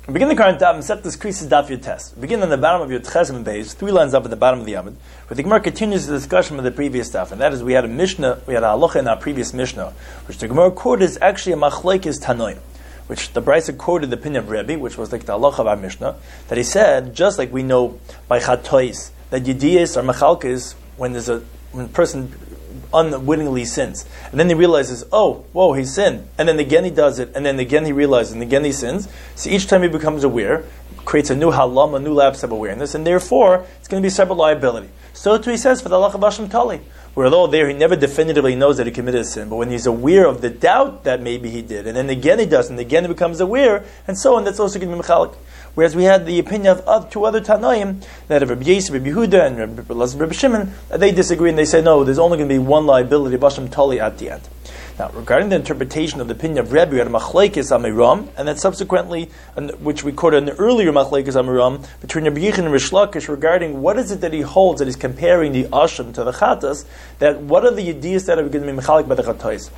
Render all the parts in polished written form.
Begin the current daf and set this creases daf your test. Begin on the bottom of your chesem base, 3 lines up at the bottom of the Amud, where the Gemara continues the discussion of the previous daf, and that is we had a Mishnah, we had a halacha in our previous Mishnah, which the Gemara quoted is actually a machlekes tanoim, which the Brisa quoted the opinion of Rebbe, which was like the halacha of our Mishnah, that he said, just like we know by chatois, that yediyas are machalkes when a person unwittingly sins, and then he realizes, oh, whoa, he sinned, and then again he does it, and then again he realizes, and again he sins. So each time he becomes aware, creates a new halam, a new lapse of awareness, and therefore it's going to be separate liability. So too he says for the halacha of Hashem Tali, where although there he never definitively knows that he committed a sin, but when he's aware of the doubt that maybe he did, and then again he does, and again he becomes aware, and so on, that's also going to be mechalik. Whereas we had the opinion of two other Tanaim, that of Rabbi Yosef, Rabbi Yehuda, and Rabbi Shimon, they disagree and they say, no, there's only going to be one liability of Hashem Tali at the end. Now, regarding the interpretation of the opinion of Rebbe, we had a machlekes amiram, and then subsequently, which we quoted an earlier machlekes amiram, between Rabbi Yechon and Rish Lakish, regarding what is it that he holds, that he's comparing the asham to the chatas, that what are the yediyas that are going to be mechalik by the chatos?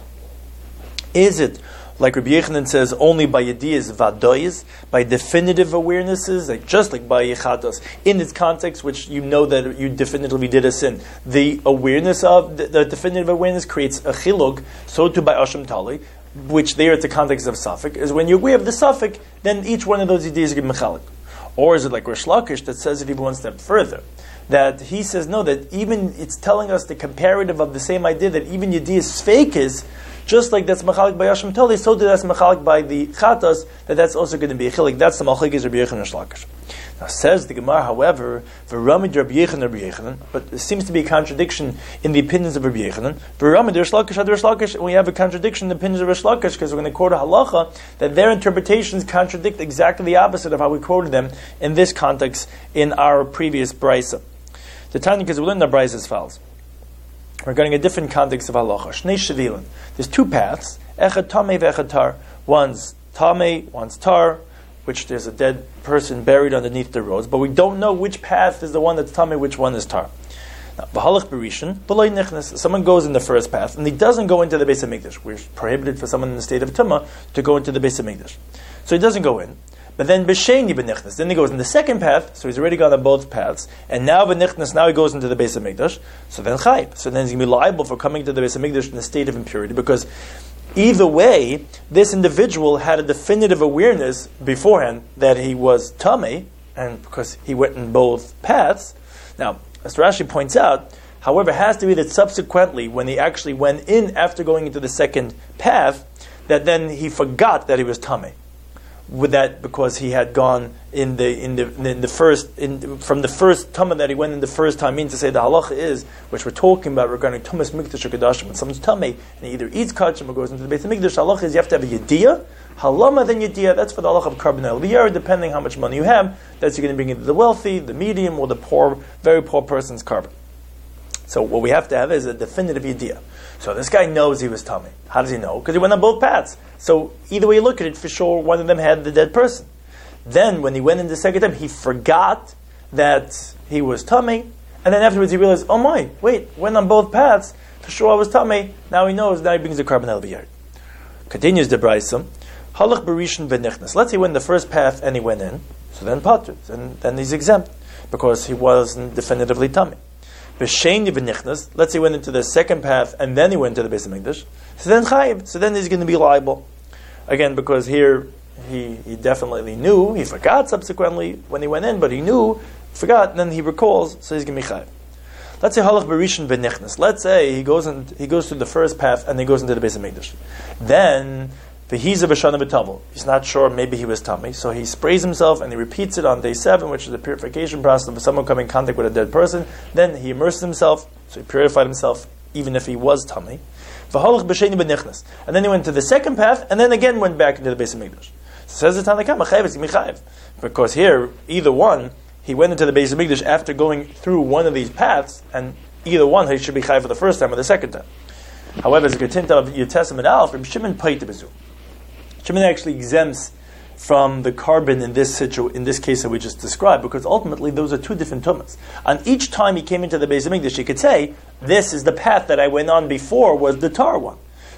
Is it like Rabbi Yechanan says, only by yediyas vadoyas, by definitive awarenesses, like just like by yechatos, in its context, which you know that you definitively did a sin. The awareness of the definitive awareness creates a chilug, so too by Asham Tali, which there it's the context of suffix, is when you're aware of the suffix, then each one of those yediyas is going to be mechalik. Or is it like Rish Lakish that says it even one step further? That he says, no, that even it's telling us the comparative of the same idea, that even yediyas fake is, just like that's mechalik by Hashem Tali, so that's mechalik by the chatas, that's also going to be a chilik. That's the machlekes Rabbi Yechon and Rish Lakish. Now says the Gemara, however, v'ramid Rabbi Yechon, but there seems to be a contradiction in the opinions of Rabbi Yechon. V'ramid Rish Lakish, and we have a contradiction in the opinions of Rish Lakish, because we're going to quote a halacha that their interpretations contradict exactly the opposite of how we quoted them in this context in our previous brisa. The Tanya, because we learned the brisa as follows. We're getting a different context of halacha. Shnei shevilin. There's two paths. Echad tamei ve'echad tar. One's tamei, one's tar, which there's a dead person buried underneath the roads, but we don't know which path is the one that's tamei, which one is tar. Now, v'halach b'rishon, b'loi nichnas. Someone goes in the first path, and he doesn't go into the Beis HaMikdash. We're prohibited for someone in the state of Tumah to go into the Beis HaMikdash. So he doesn't go in. But then b'sheni b'nichnas. Then he goes in the second path, so he's already gone on both paths. And now b'nichnas, now he goes into the Beis HaMikdash. So then chayv. So then he's going to be liable for coming to the Beis HaMikdash in a state of impurity, because either way, this individual had a definitive awareness beforehand that he was tamei, and because he went in both paths. Now, as Rashi points out, however, it has to be that subsequently, when he actually went in after going into the second path, that then he forgot that he was tamei. With that, because he had gone from the first tumah that he went in the first time in, to say the halacha is, which we're talking about regarding tumas mikdash or kedashim, when someone's tamei and he either eats kachim or goes into the Beis HaMikdash, halacha is you have to have a yediyah, halama then yediyah. That's for the halacha of carbon eliyah, depending how much money you have. That's you're going to bring into the wealthy, the medium, or the poor, very poor person's carbon. So what we have to have is a definitive yediyah. So this guy knows he was tamei. How does he know? Because he went on both paths. So either way you look at it, for sure one of them had the dead person. Then when he went in the second time, he forgot that he was tamei, and then afterwards he realized, oh my, wait, went on both paths, for sure I was tamei. Now he knows, now he brings the carbon elviyard. Continues the brisa, halach b'rishon v'nichnas. Let's say he went in the first path and he went in, so then patur, and then he's exempt, because he wasn't definitively tamei. B'sheni v'nichnas, let's say he went into the second path and then he went to the Beis HaMikdash, so then chayiv, so then he's going to be liable. Again, because here he definitely knew, he forgot subsequently when he went in, but he knew, forgot, and then he recalls, so he's going to be chayiv. Let's say halach b'rishon v'nichnas. Let's say he goes through the first path and he goes into the Beis HaMikdash. Then v'hiza b'shana b'tavel. He's not sure, maybe he was tamei, so he sprays himself and he repeats it on day 7, which is the purification process of someone coming in contact with a dead person. Then he immerses himself, so he purified himself, even if he was tamei. V'halach b'sheni b'nichnas. And then he went to the second path, and then again went back into the Beis HaMikdash. So says the Tanna Kama, chayiv is michayiv. Because here, either one, he went into the Beis HaMikdash after going through one of these paths, and either one, he should be chayiv for the first time or the second time. However, as a Getinta of your Testament Aleph, Reb Shimon paid the bezu. Shimon actually exempts from the carbon in this case that we just described, because ultimately those are two different tumas. On each time he came into the Beis HaMikdash, he could say, this is the path that I went on before was the tar one.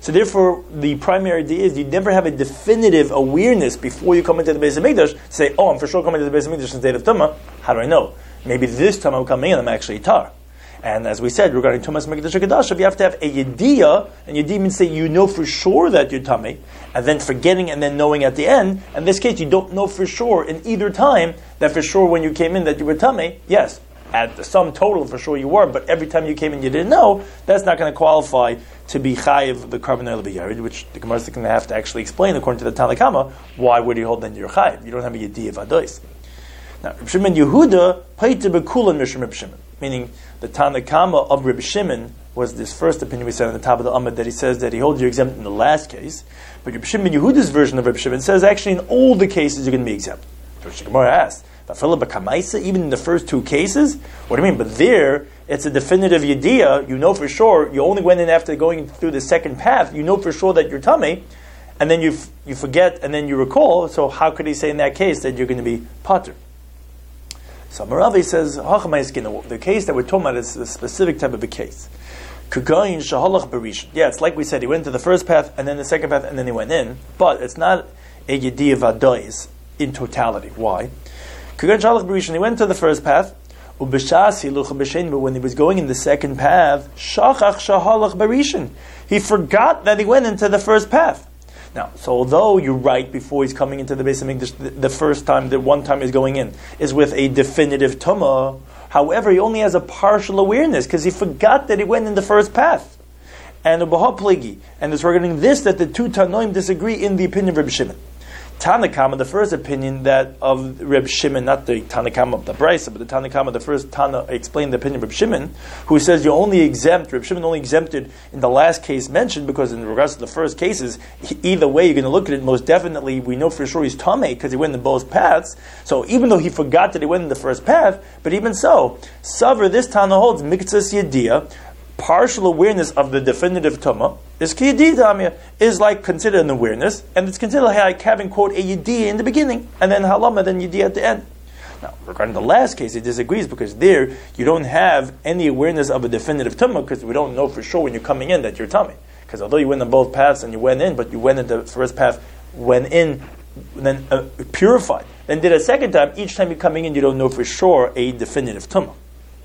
So therefore, the primary idea is you never have a definitive awareness before you come into the Beis Hamikdash to say, oh, I'm for sure coming to the Beis Hamikdash in state of Tumah. How do I know? Maybe this time I'm coming in, I'm actually tar. And as we said, regarding Tumas Mikdash HaKadosh, you have to have a Yediyah, and Yediyah means say you know for sure that you're tummy, and then forgetting and then knowing at the end. In this case, you don't know for sure in either time that for sure when you came in that you were tummy. Yes, at the sum total for sure you were, but every time you came in you didn't know, that's not going to qualify to be chayiv the carbon oil b'yarid, which the Gemara is going to have to actually explain according to the Tanna Kama. Why would you hold then you're chayiv? You don't have a Yediyah Vadois. Now, Reb Shimon Yehuda paita bekulan mishum Reb Shimon, meaning the Tanna Kama of Reb Shimon was this first opinion we said on the top of the Amud that he says that he holds you exempt in the last case, but Reb Shimon Yehuda's version of Reb Shimon says actually in all the cases you're going to be exempt. Which the Gemara asked, even in the first two cases, what do you mean? But there, it's a definitive yediyah. You know for sure. You only went in after going through the second path. You know for sure that you're tummy, and then you forget, and then you recall. So how could he say in that case that you're going to be patur? So Maravi says, the case that we're talking about is a specific type of a case. Yeah, it's like we said, he went to the first path, and then the second path, and then he went in. But it's not a yediyah vadois in totality. Why? He went to the first path, but when he was going in the second path, he forgot that he went into the first path. Now, so although you're right, before he's coming into the Beis Hamikdash, the first time, the one time he's going in, is with a definitive tumah. However, he only has a partial awareness because he forgot that he went in the first path. And it's regarding this that the two Tanoim disagree in the opinion of Reb Shimon. Tanna Kama, the first opinion that of Reb Shimon, not the Tanna Kama of the Brisa, but the Tanna Kama, the first Tana explained the opinion of Reb Shimon, who says you only exempt, Reb Shimon only exempted in the last case mentioned, because in regards to the first cases, either way you're going to look at it, most definitely we know for sure he's Tameh, because he went in both paths, so even though he forgot that he went in the first path, but even so, Savar, this Tana holds, Miktzas Yediyah, partial awareness of the definitive tumah is kiyediyah is like considered an awareness, and it's considered like having quote a yediyah in the beginning and then halama, then yediyah at the end. Now, regarding the last case, he disagrees because there you don't have any awareness of a definitive tumah because we don't know for sure when you're coming in that you're tummy. Because although you went on both paths and you went in, but you went in the first path, went in, then purified, then did a second time. Each time you're coming in, you don't know for sure a definitive tumah.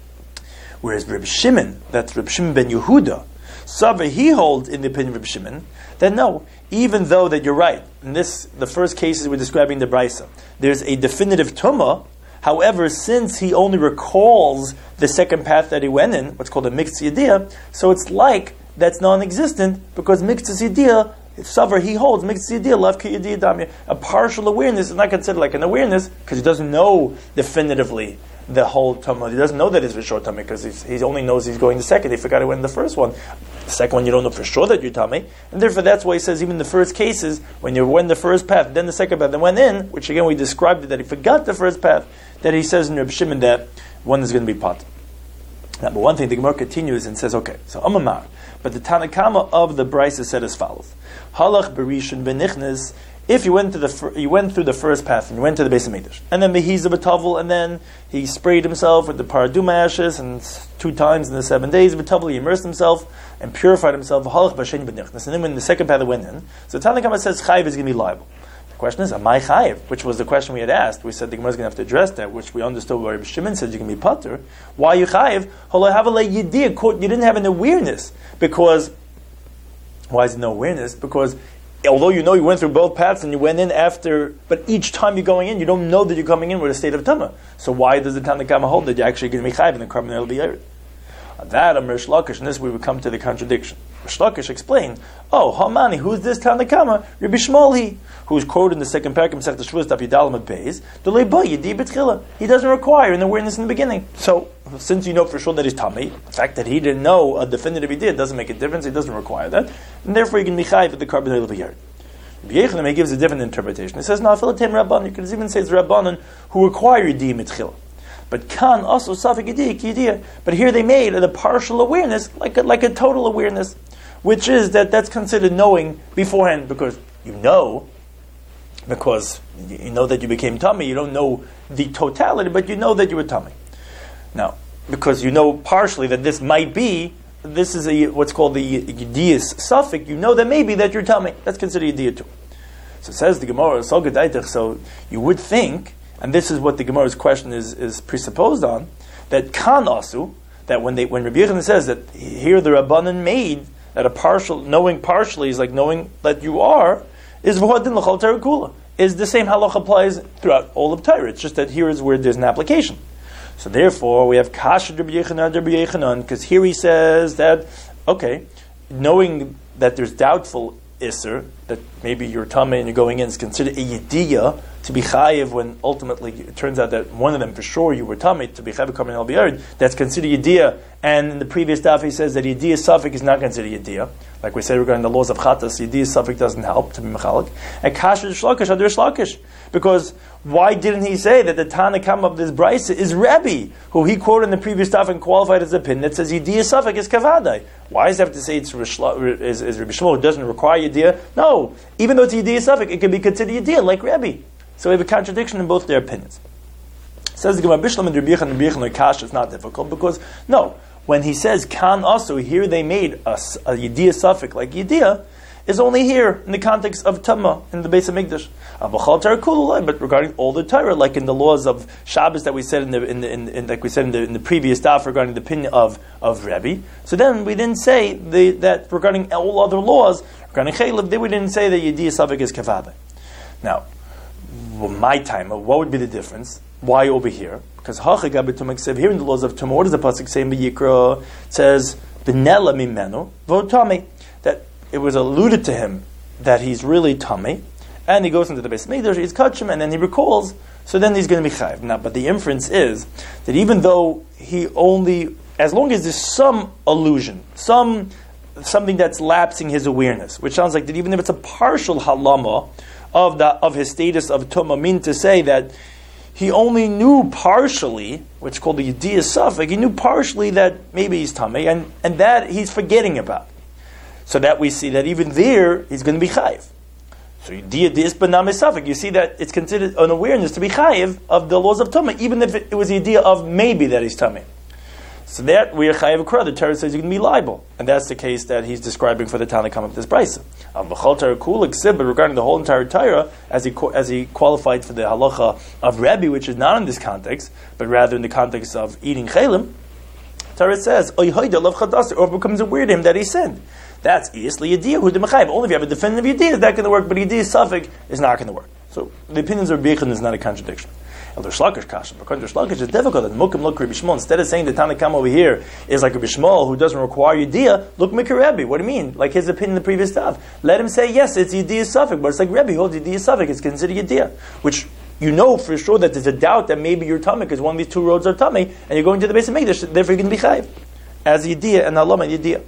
Whereas Reb Shimon, that's Reb Shimon ben Yehuda, Sava, he holds in the opinion of Reb Shimon, that no, even though that you're right, in this, the first cases we're describing the Brisa, there's a definitive tumah, however, since he only recalls the second path that he went in, what's called a mixed yediyah, so it's like that's non-existent, because mixed yediyah, Savar, he holds mixed yediyah, lav ki yediyah damya, a partial awareness is not considered like an awareness, because he doesn't know definitively the whole Tumah. He doesn't know that it's for sure Tumah because he only knows he's going the second. He forgot he went in the first one. The second one, you don't know for sure that you're Tumah. And therefore, that's why he says even the first cases, when you went the first path, then the second path, then went in, which again we described it, that he forgot the first path, that he says in Reb Shimon that one is going to be pot. Now, but one thing, the Gemara continues and says, okay, so Amamar, but the Tanna Kama of the Brisa said as follows: Halach berishon benichnes. If you went through the first path and you went to the Beis Hamikdash, and then Behiza b'Tavel, and then he sprayed himself with the paraduma ashes, and 2 times in the 7 days b'Tavel he immersed himself and purified himself. Halach b'Sheni b'Nichnas. And then when the second path went in, so Tanna Kama says Chayiv is going to be liable. The question is, am I Chayiv? Which was the question we had asked. We said the Gemara is going to have to address that, which we understood where Reb Shimon said you can be Pater. Why are you Chayiv? You didn't have an awareness. Because, why is there no awareness? Because although you know you went through both paths and you went in after, but each time you're going in, you don't know that you're coming in with a state of Tumah. So why does the Tanna Kama hold that you're actually going to be Chayiv in the carbon oil b'yared? That of Rish Lakish, and this we would come to the contradiction. Rish Lakish explained, oh, Hamani, who's this Tanna Kama? Rabbi Shmuel, who's quoted in the second paragraph of the Shavuos Daf Yud Aleph Beis, he doesn't require an awareness in the beginning. So, since you know for sure that he's Tamei, the fact that he didn't know a definitive he did doesn't make a difference, he doesn't require that, and therefore you can be Chayiv at the carbon oil b'yared. Yechanan, he gives a different interpretation. He says, no, Afilatem Rabbanon, you can even say it's Rabbanon who require Yediyah Mitchila. But Kan also Safik Yediyah. But here they made a partial awareness, like a total awareness, which is that's considered knowing beforehand, because you know that you became tummy. You don't know the totality, but you know that you were tummy. Now, because you know partially that this might be this is what's called the Yediyas suffix, you know that maybe that you're tummy. That's considered Yediyah too. So says the Gemara, so you would think, and this is what the Gemara's question is presupposed on, that kan asu, that when Rabbi Yochanan says that here the Rabbanan made that a partial, knowing partially is like knowing that you are, is v'hodin l'chol Torah kula. Is the same halach applies throughout all of Torah. It's just that here is where there's an application. So therefore, we have kasha Rabbi Yochanan, because here he says that, okay, knowing that there's doubtful Isser, that maybe you're tummy and you're going in, is considered a yediyah to be chayiv when ultimately it turns out that one of them for sure you were tummy to be chayiv coming al biyard. That's considered yediyah. And in the previous daf he says that yediyah suffix is not considered yediyah. Like we said regarding the laws of chatas, yediyah suffix doesn't help to be mechalik. And kasher shlakish adur shlakish, because why didn't he say that the Tanakam of this brisa is Rebbe, who he quoted in the previous daf and qualified as a pin that says yediyah suffix is kavadai? Why does he have to say it's Rabbi Shmuel who doesn't require yediyah? No, even though it's yediyah suffix, it can be considered yediyah like Rebbe. So we have a contradiction in both their opinions. Says the Gemara Bishlam and Rabbi Yochanan Kash, it's not difficult because no, when he says kan also, here they made a yediyah suffix like yediyah, is only here in the context of Tumah in the Beis Hamikdash. But regarding all the Torah, like in the laws of Shabbos that we said in the previous daf regarding the opinion of Rebbe, so then we didn't say that regarding all other laws regarding Chaylev, we didn't say that yediyah suffix is kavada. Now, my time, what would be the difference? Why over here? Because here in the laws of Tumah, what does the pasuk say in the Yikra? It says B'nela mimenu v'otami, that it was alluded to him that he's really tummy, and he goes into the Beis Mikdash, he's kachim, and then he recalls, so then he's going to be chayiv. Now, but the inference is that even though he only, as long as there's some illusion, something that's lapsing his awareness, which sounds like that even if it's a partial halama of his status of tumah, mean to say that he only knew partially, which is called the yediyah suffix, he knew partially that maybe he's tummy, and that he's forgetting about. So that we see that even there, he's going to be chayiv. So yediyah dis b'nam suffix, you see that it's considered an awareness to be chayiv of the laws of tumah, even if it was the idea of maybe that he's tummy. So that we are chayiv akra. The Torah says you can be liable, and that's the case that he's describing for the Tanakh of this brisa. But regarding the whole entire Torah, as he qualified for the halacha of Rebbe, which is not in this context, but rather in the context of eating chelim, Torah says, or it becomes aware to him that he sinned. That's Isli Yediyah, who the Mechayiv. Only if you have a definitive Yediyah is that going to work, but Yediyah suffix is not going to work. So the opinions of Rabbi Yochanan is not a contradiction. Elder Shlakish Kasha, because Elder Shlakish is difficult. And Mukim look Rabbi Shmuel. Instead of saying the Tanakam over here is like Rabbi Shmuel, who doesn't require Yediyah, look Mikra Rebbe. What do you mean? Like his opinion in the previous stuff. Let him say, yes, it's Yediyah suffix, but it's like Rebbe holds Yediyah suffix, it's considered Yediyah. Which you know for sure that there's a doubt that maybe you're tummy because one of these two roads are tummy, and you're going to the Beis Hamikdash, therefore you're going to be chayiv. As Yediyah and Alama Yediyah.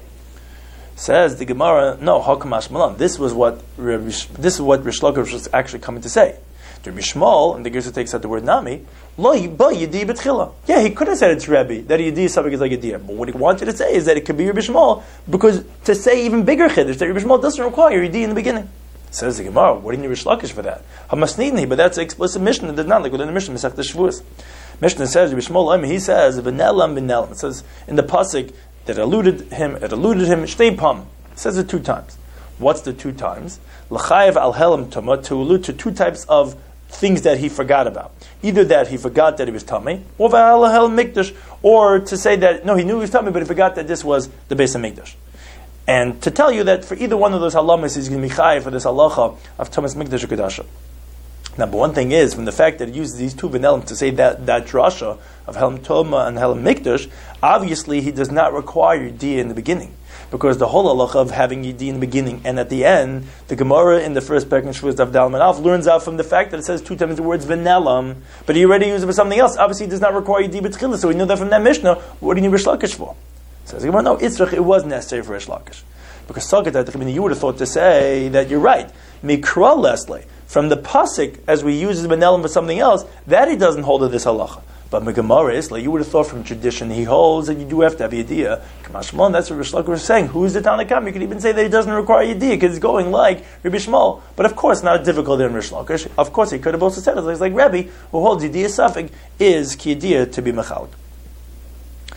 Says the Gemara, no, Hakamash Malam. This is what Rish Lakish was actually coming to say. To Rabbi Shmuel, and the Gersa takes out the word Nami, Lo Yediyah B'tchila. Yeah, he could have said it's Rebbe, that Yediyah suffix is like Yediyah. But what he wanted to say is that it could be Rabbi Shmuel, because to say even bigger chiddush, that Rabbi Shmuel doesn't require Yediyah in the beginning. Says the Gemara, what do you need Rish Lakish for that? Hamasnidni, but that's an explicit Mishnah, that not like within the Mishnah, Masech Shavuos. Mishnah says, Rabbi Shmuel, he says, V'nelam. It says in the pasuk that it eluded him, Shtei Pam. It says it 2 times. What's the 2 times? L'chayev al helam tumah, to allude to 2 types of things that he forgot about. Either that he forgot that he was tummy, or v'al helam mikdash, or to say that, no, he knew he was tummy, but he forgot that this was the Beis Hamikdash. And to tell you that for either one of those halamas, he's going to be chayev for this halacha of Tumas Mikdash Kedasha. Now, but one thing is, from the fact that it uses these 2 venelim to say that drasha of Helam Toma and Helam Mikdash, obviously he does not require Yediyah in the beginning. Because the whole halacha of having Yediyah in the beginning and at the end, the Gemara in the first Perek in Shavuos Daf Daled Amud Aleph learns out from the fact that it says 2 times the words venelim, but he already used it for something else. Obviously he does not require Yediyah B'tchila, so we know that from that Mishnah. What do you need Rish Lakish for? Says the Gemara, no, Itzrach, it was necessary for Rish Lakish. Because Sakat, you would have thought to say that you're right. Mikra Leslie. From the pasuk, as we use Benelim for something else, that he doesn't hold to this halacha. But Megamara is, like you would have thought from tradition, he holds that you do have to have Yediyah. Kamashmon, that's what Rish Lakish was saying. Who's the Tanakam? You could even say that he doesn't require Yediyah because he's going like Rabbi Shmuel. But of course, not difficult than Rish Lakish. Of course, he could have also said it. It's like Rebbe, who holds Yediyah suffix, is Ki Yediyah to be Mechalik.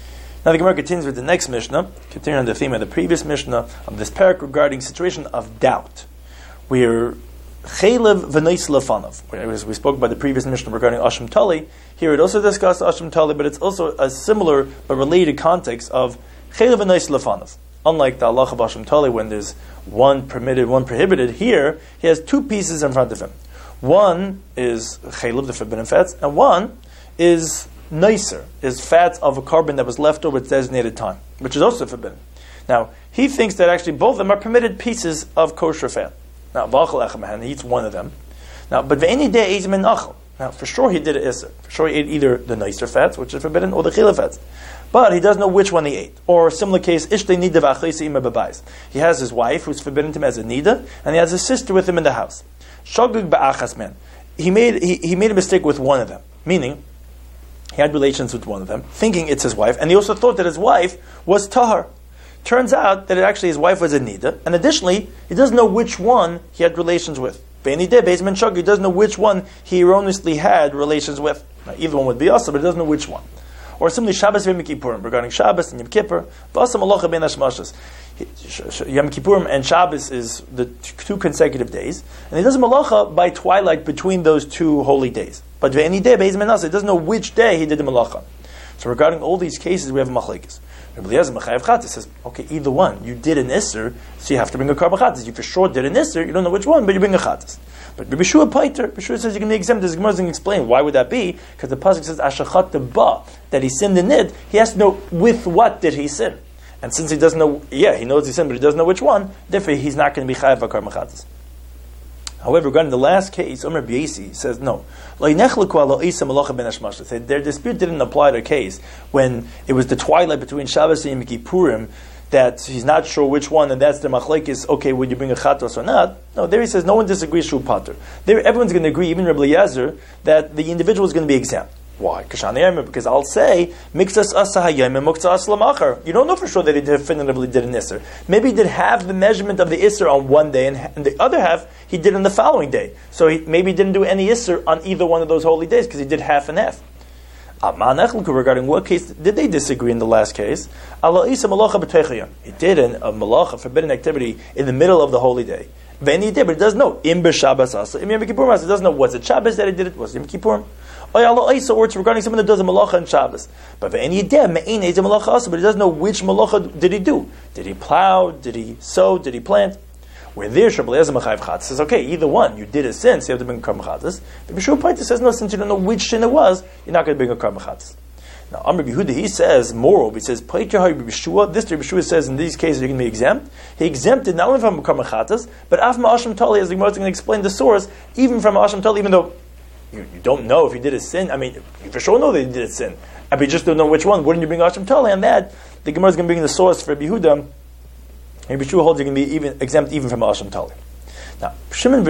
Now the Gemara continues with the next Mishnah, continuing on the theme of the previous Mishnah, of this parak regarding situation of doubt, where Chaylev v'nois lefanav. As we spoke about the previous Mishnah regarding Asham Tali, here it also discussed Asham Tali, but it's also a similar but related context of Chaylev v'nois lefanav. Unlike the halacha of Asham Tali, when there's one permitted, one prohibited, here he has two pieces in front of him. One is Chaylev, the forbidden fats, and one is Noiser, is fat of a carbon that was left over its designated time, which is also forbidden. Now, he thinks that actually both of them are permitted pieces of kosher fat. Now, he eats one of them. Now, but now, for sure he did an iser. For sure he ate either the nicer fats, which is forbidden, or the chila fats. But he doesn't know which one he ate. Or a similar case, he has his wife, who's forbidden to him as a nida, and he has his sister with him in the house. He made a mistake with one of them, meaning he had relations with one of them, thinking it's his wife, and he also thought that his wife was tahar. Turns out that actually his wife was a nida, and additionally, he doesn't know which one he had relations with. He doesn't know which one he erroneously had relations with. Now, either one would be also, but he doesn't know which one. Or simply Shabbos Yom Kippurim, regarding Shabbos and Yom Kippur, Yom Kippurim and Shabbos is the two consecutive days, and he does malacha by twilight between those two holy days. But any day, he doesn't know which day he did the malacha. So regarding all these cases, we have a machlekes. Rabbi Eliezer Mechayev Chatas says, okay, either one. You did an Isser, so you have to bring a Karban Chatas. You for sure did an Isser, you don't know which one, but you bring a Chatas. But Rabbi Shua Paiter, Rabbi Shua says you can be exempt. This Gemara doesn't explain. Why would that be? Because the pasuk says, Ashachat ba, that he sinned in it. He has to know with what did he sin. And since he doesn't know, he knows he sinned, but he doesn't know which one, therefore he's not going to be Chayev Karban Chatas. However, regarding the last case, Omer Biesi says no. Their dispute didn't apply to a case when it was the twilight between Shabbos and Yom Kippurim that he's not sure which one, and that's the machlekes. Okay, would you bring a chatos or not? No, there he says no one disagrees. Shu pater. There, everyone's going to agree, even Rabbi Eliezer, that the individual is going to be exempt. Why? Because I'll say, mixas asahayim and mukta aslamachar. You don't know for sure that he definitively did an isser. Maybe he did half the measurement of the isser on one day, and the other half he did on the following day. So maybe he didn't do any isser on either one of those holy days because he did half and half. Regarding what case did they disagree in the last case? He did a malacha, forbidden activity, in the middle of the holy day. But he doesn't know. He doesn't know was it Shabbos that he did it, was it Yom Kippurim? Or it's regarding someone that does a malacha on Shabbos. But he doesn't know which malacha did he do. Did he plow? Did he sow? Did he plant? Where there, Rabbi Eliezer Mechayev Chatas says, okay, either one, you did a sin, so you have to bring a Karban Chatas. But Bishua Paita says, no, since you don't know which sin it was, you're not going to bring a Karban Chatas. Now, Amr Yehuda, he says, moreover, he says, Bishua, this Bishua says, in these cases, you're going to be exempt. He exempted not only from Karban Chatas, but after Asham Tali, as the Gemara is going to explain the source, even from Asham Tali, even though you don't know if you did a sin. I mean, you for sure know that you did a sin. But you just don't know which one. Wouldn't you bring Asham Tali on that? The Gemara is going to bring the source for Yehuda. And Bishua holds you're going to be exempt even from Asham Tali. Now, Shimon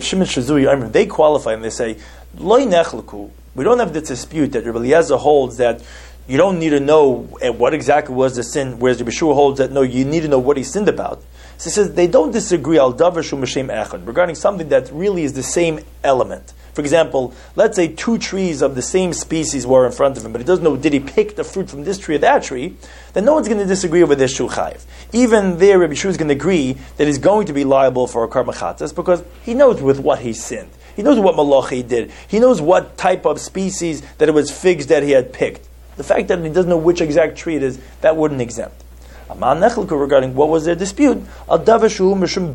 Shazui, they qualify and they say, Loi nechleku. We don't have the dispute that Rabbi Eliezer holds that you don't need to know what exactly was the sin, whereas Rabbi Shua holds that no, you need to know what he sinned about. So he says they don't disagree al davar shu m'shem echad regarding something that really is the same element. For example, let's say two trees of the same species were in front of him, but he doesn't know did he pick the fruit from this tree or that tree, then no one's going to disagree over this shu chayiv. Even there, Rabbi Shua is going to agree that he's going to be liable for a karban chatas because he knows with what he sinned. He knows what malacha he did. He knows what type of species that it was figs that he had picked. The fact that he doesn't know which exact tree it is, that wouldn't exempt. Regarding what was their dispute, regarding something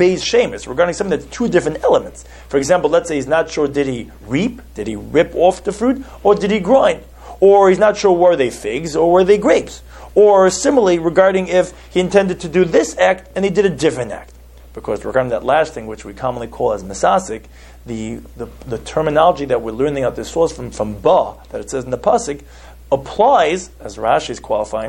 that's two different elements. For example, let's say he's not sure, did he reap, did he rip off the fruit, or did he grind? Or he's not sure, were they figs or were they grapes? Or similarly, regarding if he intended to do this act and he did a different act. Because regarding that last thing, which we commonly call as mesasik, the terminology that we're learning out this source from ba, that it says in the pasuk, applies, as Rashi is qualifying,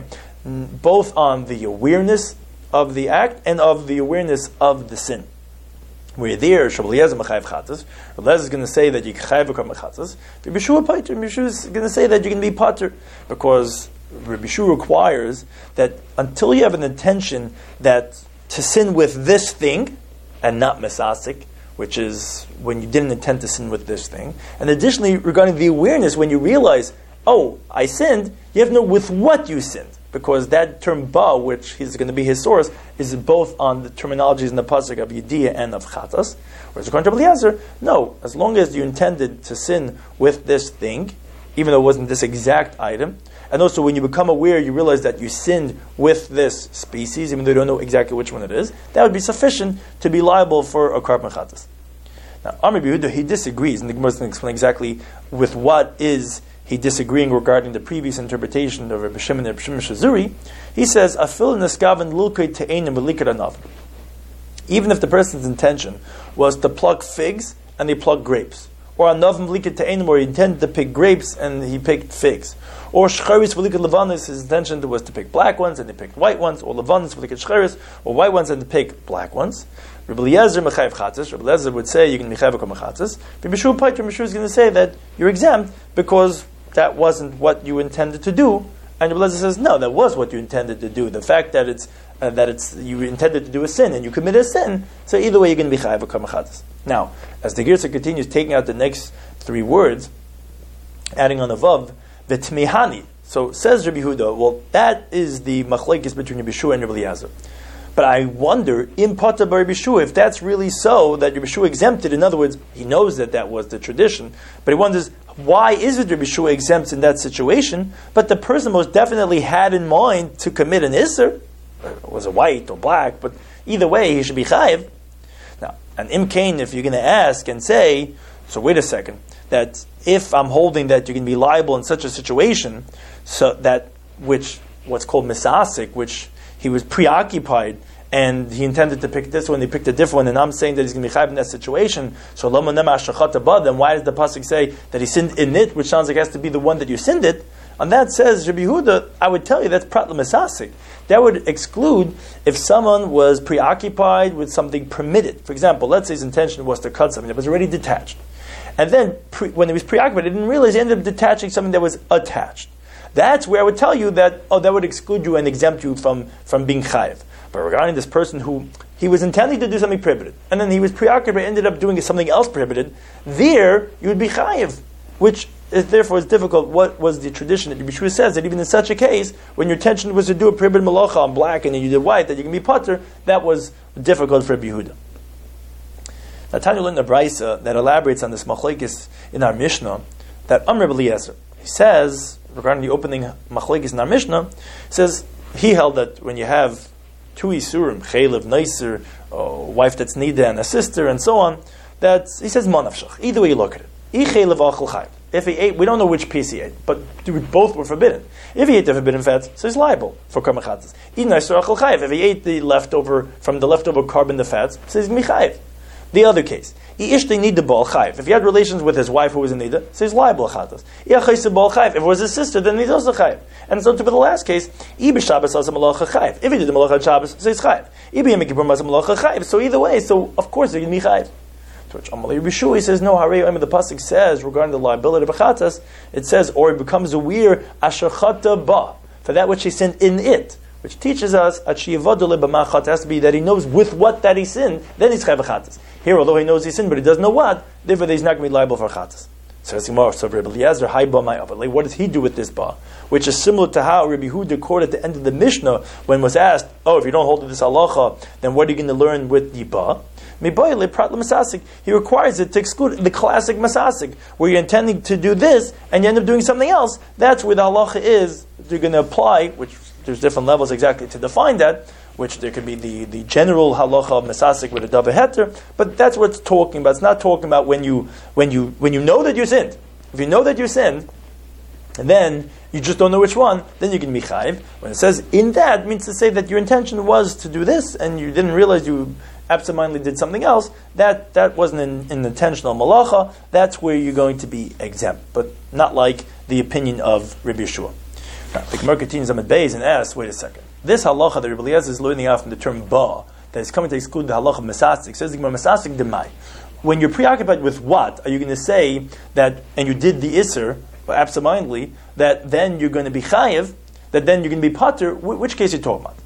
both on the awareness of the act and of the awareness of the sin. Where there, Rabbi Eliezer Mechayev Chatas, Rabbi Eliezer is going to say that you chayev Karban Chatas. Rabbi Shua Paiter, Rabbi Shua is going to say that you can be pater, because Rabbi Shua requires that until you have an intention that to sin with this thing and not mesasik, which is when you didn't intend to sin with this thing, and additionally regarding the awareness when you realize, oh, I sinned, you have to know with what you sinned. because that term ba, which is going to be his source, is both on the terminologies in the pasuk of Yediyah and of Chatas. Whereas according to Eliezer, no, as long as you intended to sin with this thing, even though it wasn't this exact item, and also when you become aware, you realize that you sinned with this species, even though you don't know exactly which one it is, that would be sufficient to be liable for a Karban Chatas. Now, Amr Yehuda, he disagrees, and the Gemara is going to explain exactly with what is he disagreeing regarding the previous interpretation of Rabbi Shimon and Rabbi Shimon Shazuri. He says, "Afil neskaven lulkei te'enim v'likad anav." Even if the person's intention was to pluck figs and he plucked grapes, or anav v'likad te'enim, where he intended to pick grapes and he picked figs, or shcheris v'likad levanis, his intention was to pick black ones and he picked white ones, or levanis v'likad shcheris, or white ones and to pick black ones. Rabbi Eliezer mechayev chatzis. Rabbi Eliezer would say you can mechayev a chatzis. Rabbi Yeshua Paiter, Rabbi Yeshua is going to say that you're exempt because that wasn't what you intended to do. And Rabbi Eliezer says, no, that was what you intended to do. The fact that it's you intended to do a sin and you committed a sin, so either way you're going to be chayav a chatzis. Now, as the Girsa continues, taking out the next three words, adding on a vav, the tmihani. So says Rabbi Yehuda, well, that is the machlekes between Rabbi Yeshua and Rabbi Eliezer. But I wonder, in Pata Bar Rabbi Yeshua, if that's really so, that Rabbi Yeshua exempted, in other words, he knows that was the tradition, but he wonders, why is it Rabbi Yeshua exempts in that situation, but the person most definitely had in mind to commit an Isser, was it white or black, but either way, he should be chayiv. Now, an imkain, if you're going to ask and say, so wait a second, that if I'm holding that you can be liable in such a situation, so that what's called misasik, which he was preoccupied and he intended to pick this one, he picked a different one, and I'm saying that he's going to be chayiv in that situation. So then why does the pasuk say that he sinned in it, which sounds like it has to be the one that you sinned it? And that says Rabbi Yehuda, I would tell you that's prat l'misasik. That would exclude if someone was preoccupied with something permitted. For example, let's say his intention was to cut something that was already detached, and then when he was preoccupied, he didn't realize he ended up detaching something that was attached. That's where I would tell you that that would exclude you and exempt you from being chayiv. But regarding this person who he was intending to do something prohibited, and then he was preoccupied, ended up doing something else prohibited, there you would be chayiv, which is therefore is difficult. What was the tradition that Rabbi Yeshua says that even in such a case, when your intention was to do a prohibited malacha on black and then you did white, that you can be pater, that was difficult for Rabbi Yehuda. Now Tanya learned a brisa that elaborates on this machlekes in our Mishnah, that Rabbi Eliezer, he says, regarding the opening machlekes in our Mishnah, says he held that when you have two isurim, chaylev, neiser, wife that's nida and a sister, and so on, that he says manavshach. Either way you look at it, if he ate, we don't know which piece he ate, but both were forbidden. If he ate the forbidden fats, so he's liable for karban chatzis. If he ate the leftover carbon, the fats, so he's michayev. The other case, if he had relations with his wife who was in nida, so he's liable chatas. If it was his sister, then he's also chayiv. And so to the last case, if he did the malacha on Shabbos, so he's chayiv. So either way, so of course he can be chayiv. To which Amalei Rabbi Yeshua, he says, no, the pasuk says regarding the liability of a chatas, it says, or he becomes aware asher chata ba, for that which he sinned in it, which teaches us has to be that he knows with what that he sinned, then he's chayav chatas. Here, although he knows he sinned, but he doesn't know what, therefore he's not going to be liable for chatas. So Rabbi Eliezer, hi ba my abalei. What does he do with this ba? Which is similar to how Rabbi Yehuda quoted at the end of the Mishnah when was asked, if you don't hold to this halacha, then what are you going to learn with the ba? He requires it to exclude the classic masasik, where you're intending to do this and you end up doing something else. That's where the halacha is you're going to apply, which there's different levels exactly to define that, which there could be the general halacha of masasik with a davar heter, but that's what it's talking about. It's not talking about when you know that you sinned. If you know that you sinned, and then you just don't know which one, then you can be chayiv. When it says in that, it means to say that your intention was to do this and you didn't realize you absentmindedly did something else, that wasn't an intentional malacha. That's where you're going to be exempt, but not like the opinion of Rabbi Yeshua. Now, the Gemara continues on Beis and asks, wait a second. This halacha that Rabbi Eliezer is learning out from the term ba, that is coming to exclude the halacha of masasik, says the Gemara masasik demai. When you're preoccupied with what, are you going to say that, and you did the iser, absentmindedly, that then you're going to be chayiv, that then you're going to be pater? Which case are you talking about?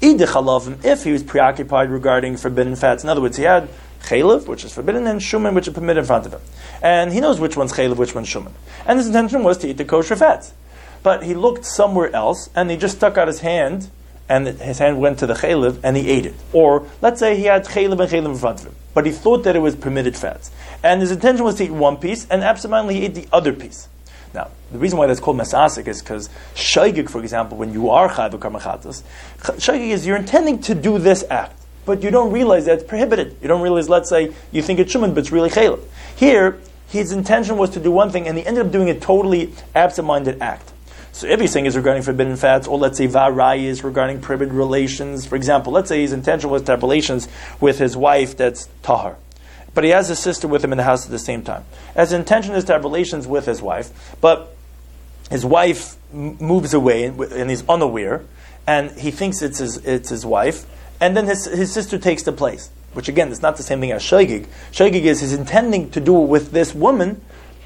If he was preoccupied regarding forbidden fats, in other words, he had chaylev, which is forbidden, and shuman, which is permitted in front of him, and he knows which one's chaylev, which one's shuman, and his intention was to eat the kosher fats. but he looked somewhere else, and he just stuck out his hand, and his hand went to the chaylev, and he ate it. Or, let's say he had chaylev and chaylev in front of him, but he thought that it was permitted fats. And his intention was to eat one piece, and absentmindedly he ate the other piece. Now, the reason why that's called mesasik is because shaygig, for example, when you are chayv karmachatas, shaygig is you're intending to do this act, but you don't realize that it's prohibited. You don't realize, let's say, you think it's shuman, but it's really chaylev. Here, his intention was to do one thing, and he ended up doing a totally absent-minded act. So everything is regarding forbidden fats, or let's say varai is regarding prohibited relations. For example, let's say his intention was to have relations with his wife that's tahar, but he has his sister with him in the house at the same time. His intention is to have relations with his wife, but his wife moves away and he's unaware, and he thinks it's his wife, and then his sister takes the place. Which again, it's not the same thing as shaygig. Shaygig is he's intending to do it with this woman,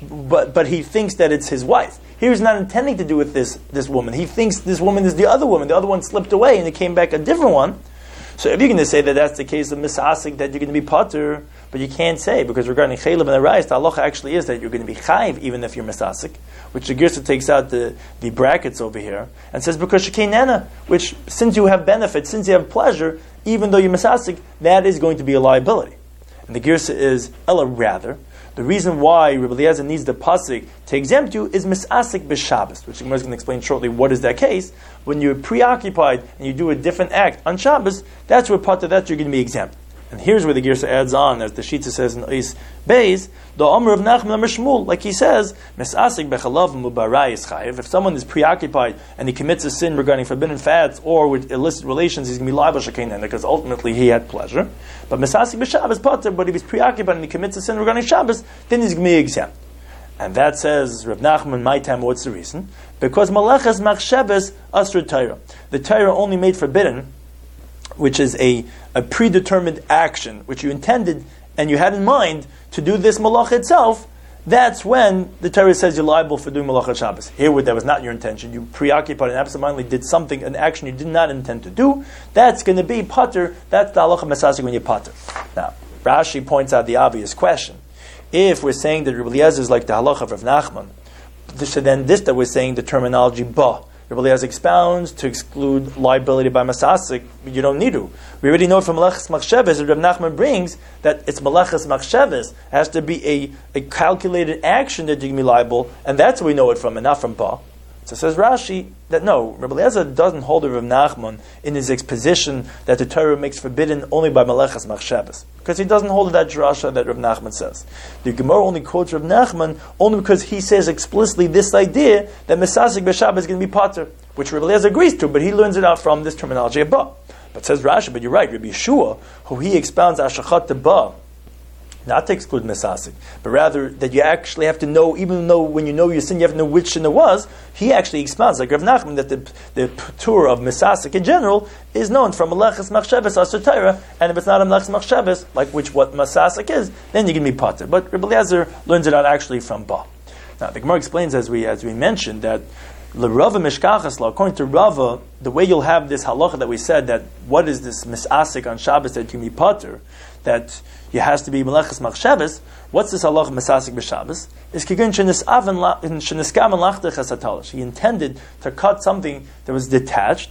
but he thinks that it's his wife. Here he's not intending to do with this woman. He thinks this woman is the other woman. The other one slipped away and it came back a different one. So if you're going to say that that's the case of misasik, that you're going to be potter, but you can't say, because regarding chaylev and the rice, the halacha actually is that you're going to be chayv even if you're misasik, which the Girsa takes out the brackets over here, and says because shekei nana, which since you have benefit, since you have pleasure, even though you're misasik, that is going to be a liability. And the Girsa is, ella rather, the reason why Rebbe Eliezer needs the pasuk to exempt you is misasik b'Shabbos, which I'm going to explain shortly what is that case. When you're preoccupied and you do a different act on Shabbos, that's where part of that you're going to be exempt. And here's where the Girsa adds on, as the Shitza says in Ois Beis, the Omer of Nachman Amar Shmuel, like he says, misasik b'chalav mubarai is chayiv. If someone is preoccupied and he commits a sin regarding forbidden fats or with illicit relations, he's going to be liable shekeinah, because ultimately he had pleasure. But misasik b'Shabbos potter, but if he's preoccupied and he commits a sin regarding Shabbos, then he's going to be exempt. And that says, Reb Nachman, my time, what's the reason? Because malachas machshavas asr Torah. The Torah only made forbidden, which is a predetermined action, which you intended and you had in mind to do this malach itself. That's when the Torah says you're liable for doing malach Shabbos. Here, where that was not your intention, you preoccupied and absentmindedly did something, an action you did not intend to do, that's going to be pater. That's the halacha mesasik when you're pater. Now, Rashi points out the obvious question. If we're saying that Rebbe Eliezer is like the halacha of Rav Nachman, so then this that we're saying the terminology ba. Rebbe Eliezer expounds to exclude liability by masasik. You don't need to. We already know from Malachas Machshavas that Rav Nachman brings that it's Malachas Machshavas. It has to be a calculated action that you can be liable, and that's where we know it from, and not from ba. So says Rashi that no, Rebbe Eliezer doesn't hold of Rav Nachman in his exposition that the Torah makes forbidden only by Malachas Machshavas, because he doesn't hold of that drasha that Rav Nachman says. The Gemara only quotes Rav Nachman only because he says explicitly this idea that Mesasik b'Shabbos is going to be pater, which Rebbe Eliezer agrees to, but he learns it out from this terminology of ba. But says Rashi, but you're right, Rabbi Yeshua, who he expounds Ashachat to ba, not to exclude Mesasik, but rather that you actually have to know, even though when you know your sin, you have to know which sin it was. He actually expounds, like Rav Nachman, that the tour of Mesasik in general is known from Malachas Machshavas Asur Torah, and if it's not a Malachas Machshavas, like what Mesasik is, then you can be pater. But Rebbe Eliezer learns it out actually from ba. Now the Gemara explains, as we mentioned, that L'Rava Mishkachas, according to Rava, the way you'll have this halacha that we said, that what is this misasik on Shabbos that you can be pater, that it has to be Malachas Machshavas. What's this halacha misasik b'Shabbos? Is kigun sheniskaven lachtech hasatalish. He intended to cut something that was detached.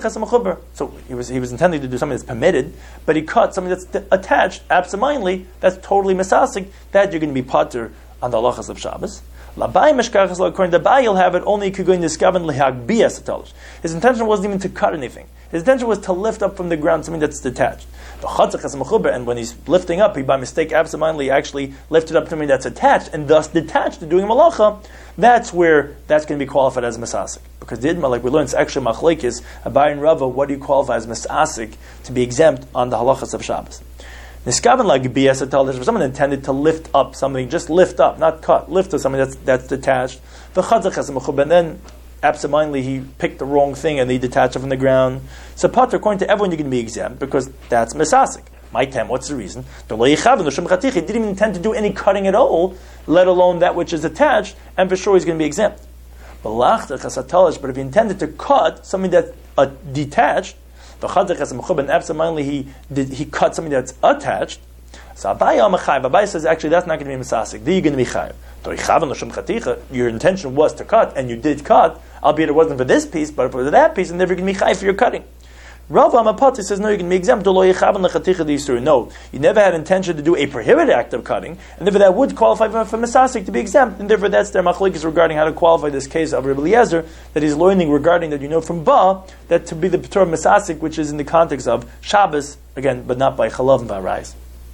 So he was intending to do something that's permitted, but he cut something that's attached absentmindedly. That's totally misasik. That you're going to be pater on the halachas of Shabbos. Labai mishkachas, according to Bai, you'll have it only kigun niskaven lehagbiyas hatalish. His intention wasn't even to cut anything. His intention was to lift up from the ground something that's detached. And when he's lifting up, he by mistake absentmindedly actually lifted up something that's attached and thus detached to doing a malacha. That's where that's going to be qualified as masasik. Because the idma, like we learned, it's actually machlekes, Abai and Rava, what do you qualify as masasik to be exempt on the halachas of Shabbos? Niskaven like b'yas hatalish, if someone intended to lift up something, just lift up, not cut, lift up something that's detached. And then absentmindedly he picked the wrong thing and they detach it from the ground. So pater, according to everyone, you're going to be exempt because that's mesasik. My time, what's the reason? He didn't even intend to do any cutting at all, let alone that which is attached, and for sure he's going to be exempt. But if he intended to cut something that's detached, and absentmindedly he cut something that's attached, so Abai says actually that's not going to be mesasik. Then you're going to be chayiv. Your intention was to cut, and you did cut. albeit it wasn't for this piece, but for that piece, and therefore you can be chayiv for your cutting. Rav Amapati says, no, you can be exempt. No, you never had intention to do a prohibited act of cutting, and therefore that would qualify for Masasik to be exempt, and therefore that's their machlokes regarding how to qualify this case of Rabbi Eliezer, that he's learning regarding that from Ba, that to be the P'tur of Masasik, which is in the context of Shabbos, again, but not by Chalav and V'arayis.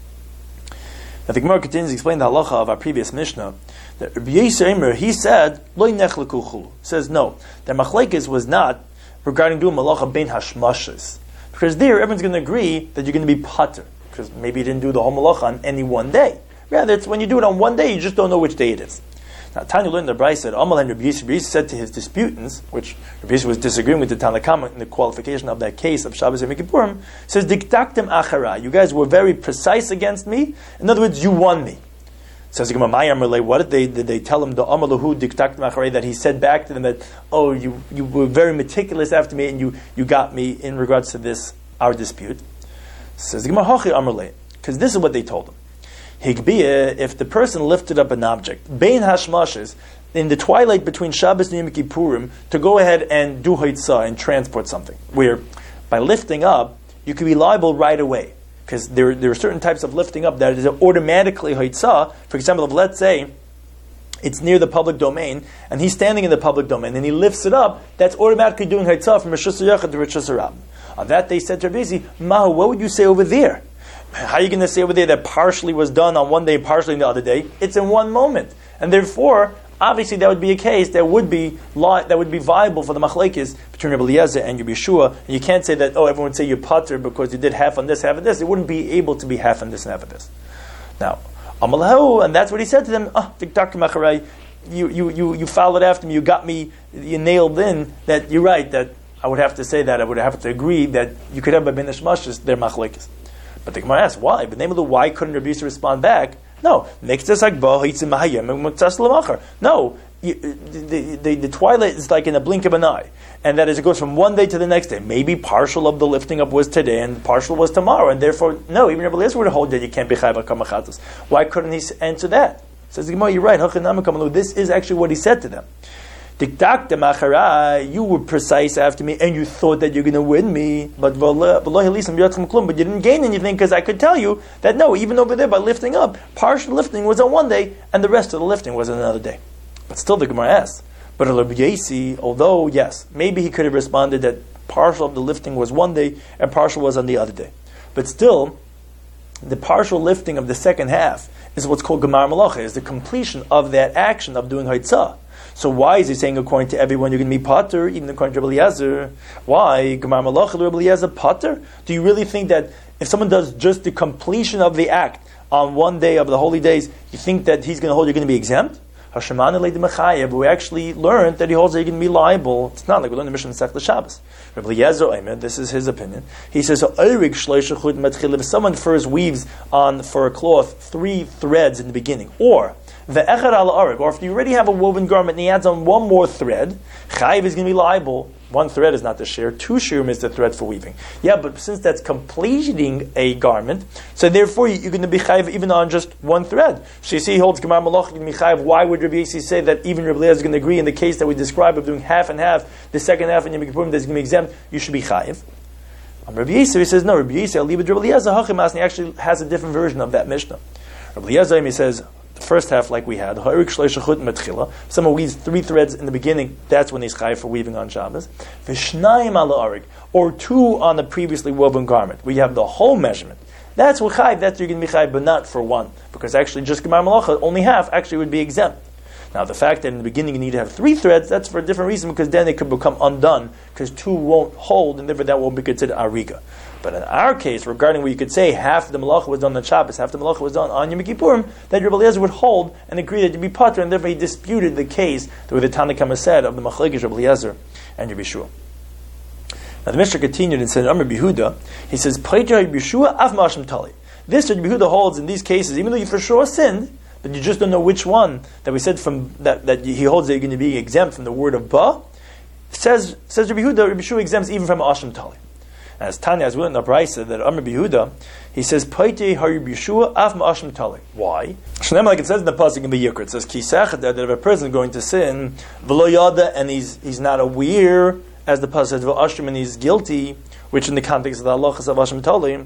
Now the Gemara continues to explain the halacha of our previous Mishnah, that Rabbi Yisrael, he said, Lo nechleku chulu, says no, that machlokes was not regarding doing malacha bein hashmashas, because there everyone's going to agree that you're going to be pater, because maybe you didn't do the whole malacha on any one day. Rather, it's when you do it on one day, you just don't know which day it is. Now, Tanya learned the Brayso said, Amal and Rabbi Yisrael said to his disputants, which Rabbi Yisrael was disagreeing with the Tanakama in the qualification of that case of Shabbos and Yom Kippurim, says, Diktaktem achara, you guys were very precise against me. In other words, you won me. Says the Gemara, what did they tell him? The Amalahu diktak macharei, that he said back to them that, oh, you were very meticulous after me and you got me in regards to this our dispute. Says the Gemara, hachi amarle, because this is what they told him. Higbiyah, if the person lifted up an object, bein hashmashes, in the twilight between Shabbos and Yom Kippurim, to go ahead and do haitzah and transport something, where by lifting up you could be liable right away. Because there are certain types of lifting up that is automatically haitzah. For example, if let's say it's near the public domain, and he's standing in the public domain, and he lifts it up, that's automatically doing haitzah from Rishus Yachad to Rishus Rab. On that they said to Rabbi, Mahu, what would you say over there? How are you going to say over there that partially was done on one day, partially on the other day? It's in one moment. And therefore, obviously that would be a case that would be viable for the machlekes between Rabbi Eliezer and Rabbi Yeshua. And you can't say that, everyone would say you're pater because you did half on this, half on this. It wouldn't be able to be half on this and half on this. Now, Amalahu, and that's what he said to them, Dr. Macharai, you followed after me, you got me, you nailed in that you're right, that I would have to say that, I would have to agree that you could have a ben hashmashas, they're machlekes. But the Gemara asks, why? But name of the why couldn't Rabbi Yisrael respond back? No. No. The twilight is like in a blink of an eye. And that is, it goes from one day to the next day. Maybe partial of the lifting up was today and partial was tomorrow. And therefore, no, even Rabbi Eliezer would hold that you can't be chayv kamachatos. Why couldn't he answer that? Says the Gemara, you're right. This is actually what he said to them. You were precise after me, and you thought that you're going to win me, but you didn't gain anything, because I could tell you that no, even over there by lifting up, partial lifting was on one day, and the rest of the lifting was on another day. But still, the Gemara asks, but Rabbi Yasi, although yes, maybe he could have responded that partial of the lifting was one day and partial was on the other day, but still, the partial lifting of the second half is what's called Gemar Malacha, is the completion of that action of doing Haitzah. So why is he saying according to everyone you're going to be pater, even according to Rabbi Eliezer? Why? Gemar Malacha, Rabbi Eliezer, pater? Do you really think that if someone does just the completion of the act on one day of the holy days, you think that he's going to hold you're going to be exempt? But we actually learned that he holds that you're going to be liable. It's not like we learned the Mishnah in Sech Shabbos. Rabbi Eliezer, this is his opinion. He says, if someone first weaves for a cloth 3 threads in the beginning, or if you already have a woven garment and he adds on one more thread, Chayiv is going to be liable. 1 thread is not the shear, 2 shirim is the thread for weaving. Yeah, but since that's completing a garment, so therefore you're going to be Chayiv even on just 1 thread. So you see, he holds Gemar Malach, you're going to be Chayiv. Why would Rabbi Yossi say that even Rabbi Eliezer is going to agree in the case that we describe of doing half and half, the second half in Yom Kippurim that's going to be exempt, you should be Chayiv? On Rabbi Yossi, he says, no, Rabbi Yossi, I'll leave it to Rabbi Eliezer, he actually has a different version of that Mishnah. Rabbi Eliezer, he says, the first half, like we had, someone weaves 3 threads in the beginning, that's when he's chayiv for weaving on Shabbos. Or 2 on the previously woven garment. We have the whole measurement. That's what chayiv, that's you're going to be chayiv, but not for 1. Because actually, just Gemar Malacha, only half actually would be exempt. Now, the fact that in the beginning you need to have 3 threads, that's for a different reason, because then it could become undone, because 2 won't hold, and therefore that won't be considered ariga. But in our case, regarding where you could say half the malacha was done on Shabbos, half the malacha was done on Yom Kippurim, that Rabbi Eliezer would hold and agree that to be pater, and therefore he disputed the case that the Tanakhama said of the machlekes Rabbi Eliezer and Rabbi Yeshua. Now the Mishnah continued and said, Amar Yehuda, he says, Pater Rabbi Yeshua av ma'ashem tali. This Rabbi Yehuda holds in these cases, even though you for sure sinned, but you just don't know which one that we said from that he holds that you're going to be exempt from the word of ba. Says Rabbi Yehuda, Rabbi Yeshua exempts even from Ashem Tali. As Tanya, as we learned in the Brisa, that Amr Yehuda, he says, Paitei Harib Yeshua Af Ma'ashim Tali. Why? Shalem, like it says in the pasuk in Vayikra, it says, Kisach, that if a person is going to sin, V'lo Yada, and he's not aware, as the pasuk says, V'ashim, and he's guilty, which in the context of the halachas of Ashim Tali.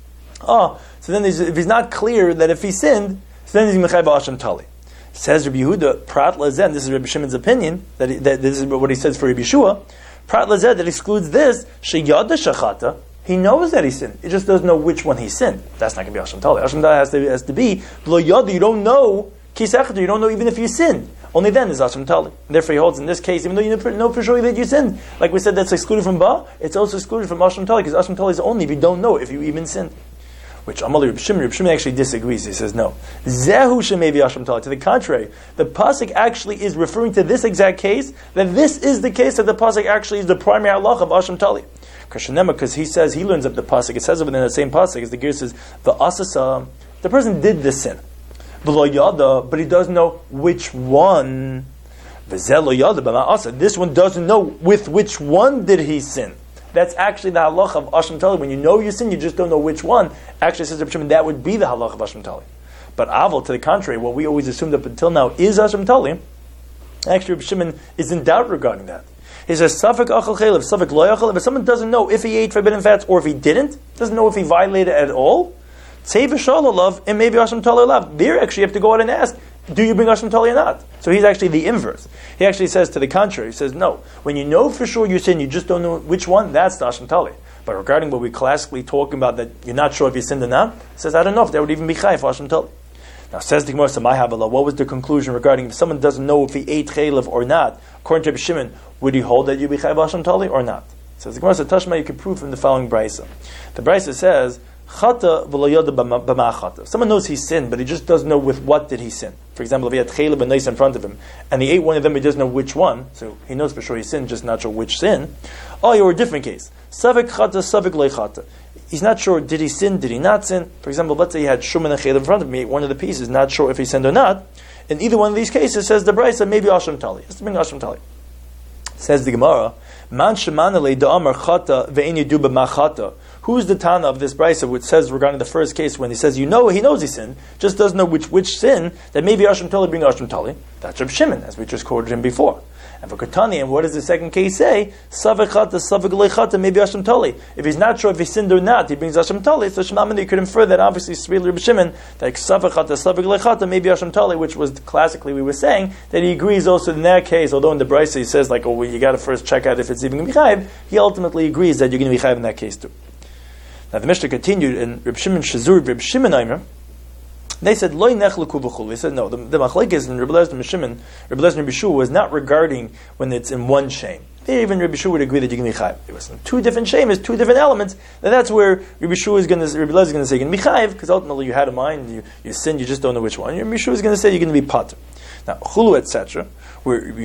So then if he's not clear that if he sinned, so then he's Mechai Ba'ashim Tali. Says Rabbi Yehuda, Prat Lazen, this is Rabbi Shimon's opinion, that this is what he says for Rabbi Yeshua, Prat Lazen, that excludes this, Sheyada Shachata, he knows that he sinned, he just doesn't know which one he sinned. That's not going to be Ashim Tali. Ashim Tali has to be, Lo Yada, you don't know, Kisechata, you don't know even if you sinned. Only then is Ashim Tali. Therefore he holds in this case, even though you know for sure that you sinned, like we said, that's excluded from Ba, it's also excluded from Ashim Tali, because Ashim Tali is only if you don't know if you even sinned. Which Amalei Reb Shimon actually disagrees. He says no. Zehu shemevi Ashim Tali. To the contrary, the pasuk actually is referring to this exact case. That this is the case that the pasuk actually is the primary halach of Ashim Tali. Because he says he learns up the pasuk. It says within the same pasuk as the gear says the asasa. The person did the sin, v'lo yada, but he doesn't know which one. V'zelo yada b'ma'asa. This one doesn't know with which one did he sin. That's actually the halach of Ashim Tali. When you know you sin, you just don't know which one. Actually, says Reb Shimon, that would be the halach of Ashim Tali. But Aval, to the contrary, what we always assumed up until now is Ashim Tali. Actually, Reb Shimon is in doubt regarding that. He says, Safek achal chelev, Safek lo yachal. If someone doesn't know if he ate forbidden fats or if he didn't, doesn't know if he violated at all, tzei v'shal alav, and maybe Ashim Tali alav. There, actually, you have to go out and ask, do you bring Ashim Tali or not? So he's actually the inverse. He actually says to the contrary. He says, no. When you know for sure you sin, you just don't know which one, that's the Ashim Tali. But regarding what we classically talk about, that you're not sure if you sinned or not, he says, I don't know if that would even be chai for Ashim Tali. Now, says the Gemara, what was the conclusion regarding if someone doesn't know if he ate chaylev or not? According to Rabbi Shimon, would he hold that you be chai for Ashim Tali or not? Says the Gemara, Tashma, you can prove from the following brisa. The brisa says, Chata v'lo yoda b'ma chata. Someone knows he sinned, but he just doesn't know with what did he sin. For example, if he had chaylev and nice in front of him, and he ate one of them, he doesn't know which one, so he knows for sure he sinned, just not sure which sin. Oh, you're a different case. Savik chata, savik le chata. He's not sure, did he sin, did he not sin? For example, let's say he had shuman and chaylev in front of him, he ate one of the pieces, not sure if he sinned or not. In either one of these cases, says the brisa, maybe Ashim Tali. Let's bring Ashim Tali. Says the Gemara, Man shemana le da'amar chata ve'en yidu b'ma chata. Who's the Tana of this brisa which says regarding the first case when he says he knows he sinned, just doesn't know which sin, that maybe Ashim Tali bring Ashim Tali? That's Reb Shimon, as we just quoted him before. And for Katani, and what does the second case say? Savek chata, savek leichata, maybe Ashim Tali. If he's not sure if he sinned or not, he brings Ashim Tali. So Shemamini, you could infer that obviously Sri Reb Shimon, that savek chata, savek leichata, maybe Ashim Tali, which was classically we were saying that he agrees also in that case. Although in the brisa he says like, well, you got to first check out if it's even going to be chayiv. He ultimately agrees that you're going to be chayiv in that case too. Now the Mishnah continued in Reb Shimon Shazur, Reb Shimon Aimer. They said loy nechleku b'chul. They said no. The machlekes in Reb Eliezer and Shimon, Reb Eliezer and Reb Yeshua was not regarding when it's in one shame. There even Reb Yeshua would agree that you can be chayiv. It was two different shames, two different elements. And that's where Reb Yeshua is going to, Reb Eliezer is going to say you can be chayiv because ultimately you had a mind, you sinned, you just don't know which one. Reb Yeshua is going to say you're going to be pater. Now chulu etc. Where Reb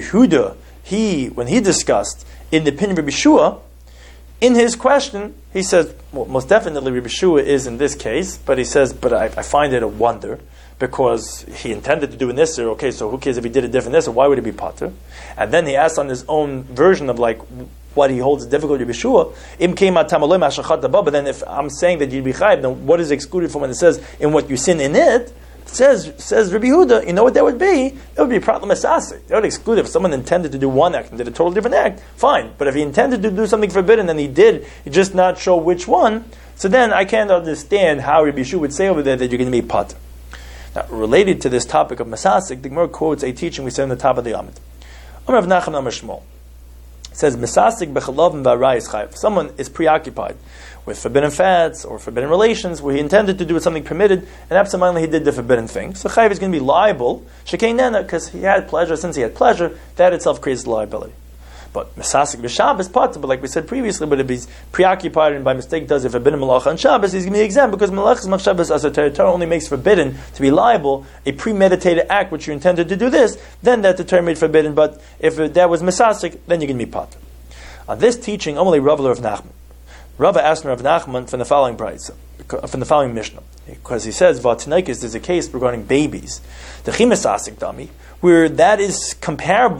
Yehuda, when he discussed in the opinion of Reb Yeshua, in his question, he says, well, most definitely Rabbi Yeshua is in this case, but he says, but I find it a wonder, because he intended to do an Isser, okay, so who cares if he did a different Isser, why would it be Pater? And then he asks on his own version of like, what he holds difficult Rabbi Yeshua, Im kema tamaloi mashachat daba, but then if I'm saying that you'd be chayiv, then what is excluded from when it says, in what you sin in it, says Rabbi Yehuda, you know what that would be? It would be problem asasik. That would exclude if someone intended to do one act and did a totally different act, fine. But if he intended to do something forbidden and he did, he just not show which one, so then I can't understand how Rabbi Yeshua would say over there that you're going to be pater. Now, related to this topic of masasik, the Gemara quotes a teaching we said on the top of the Amid. Amar of Nachman Amar Shmuel. It says, Masasik b'chalavim v'arayis chayiv. Someone is preoccupied with forbidden fats or forbidden relations where he intended to do something permitted and absentmindedly he did the forbidden thing. So chayiv is going to be liable, shekei nena, because he had pleasure. Since he had pleasure, that itself creates liability. But Masasik b'Shabbos pater, but like we said previously, but if he's preoccupied and by mistake does a forbidden malacha on Shabbos, he's going to be exempt because malachas machshavos as a Torah only makes forbidden to be liable a premeditated act which you intended to do this, then that the Torah made forbidden. But if that was Masasik, then you're going to be pater. On this teaching, only Rav of Nachman. Rava asked Rav Nachman from the following brayso, from the following Mishnah, because he says Vatinaikis there's a case regarding babies, the chimasasik dami, where that is comparable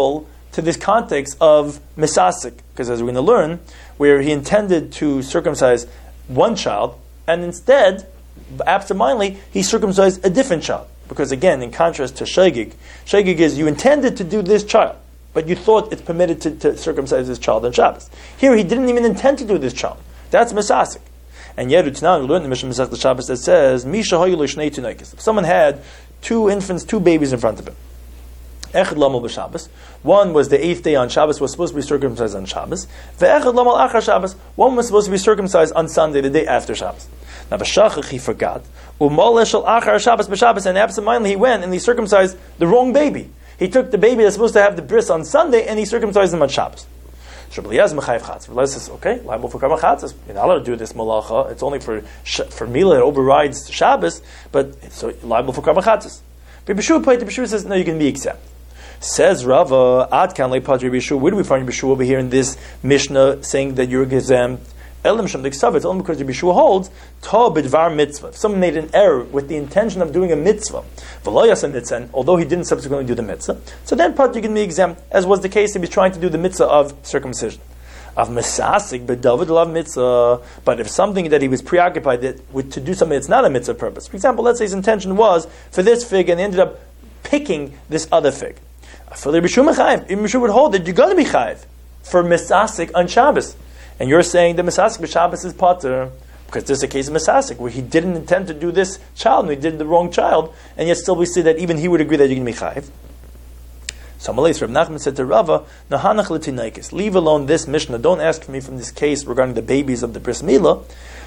to this context of misasik, because as we're going to learn, where he intended to circumcise one child, and instead, absentmindedly, he circumcised a different child. Because again, in contrast to shegig is you intended to do this child, but you thought it's permitted to circumcise this child on Shabbos. Here, he didn't even intend to do this child. That's misasik. And yet, we learn in the Mishnah Masechet Shabbos that says, Misha hayu l'shnei tunaikis. If someone had two infants, two babies in front of him, Echad lamal b'Shabbos. One was the 8th day on Shabbos, was supposed to be circumcised on Shabbos. Ve'echad lamal achar Shabbos. One was supposed to be circumcised on Sunday, the day after Shabbos. Now, b'shachach, he forgot. U'maleh shel achar Shabbos b'Shabbos, and absentmindedly he went and he circumcised the wrong baby. He took the baby that's supposed to have the bris on Sunday and he circumcised him on Shabbos. So Rabbi Eliezer mechayev chatzos. Rabbi Eliezer says, okay, liable for karma chatzos. You're not allowed to do this malacha. It's only for Mila, it overrides Shabbos, but so liable for karma chatzos. Rabbi Yeshua says, no, you can be exempt. Says Rava, Ad kan le'pad Rabbi Yeshua. Where do we find Rabbi Yeshua over here in this Mishnah saying that you're exempt? Elam shem d'ksav. It's only because Rabbi Yeshua holds ta b'dvar mitzvah. If someone made an error with the intention of doing a mitzvah, v'lo yasa mitzvah, although he didn't subsequently do the mitzvah, so then pad you can be exempt, as was the case if he's trying to do the mitzvah of circumcision. Of mesasik b'david lav mitzvah. But if something that he was preoccupied with to do something that's not a mitzvah purpose, for example, let's say his intention was for this fig and he ended up picking this other fig. For the Rabbi Yeshua would hold that you're going to be chayiv for misasik on Shabbos. And you're saying that misasik b'Shabbos is pater, because this is a case of misasik, where he didn't intend to do this child, and he did the wrong child, and yet still we see that even he would agree that you're going to be chayiv. So Rav Nachman said to Rava, Nahanach l'tinaikis, leave alone this Mishnah, don't ask me from this case regarding the babies of the bris milah,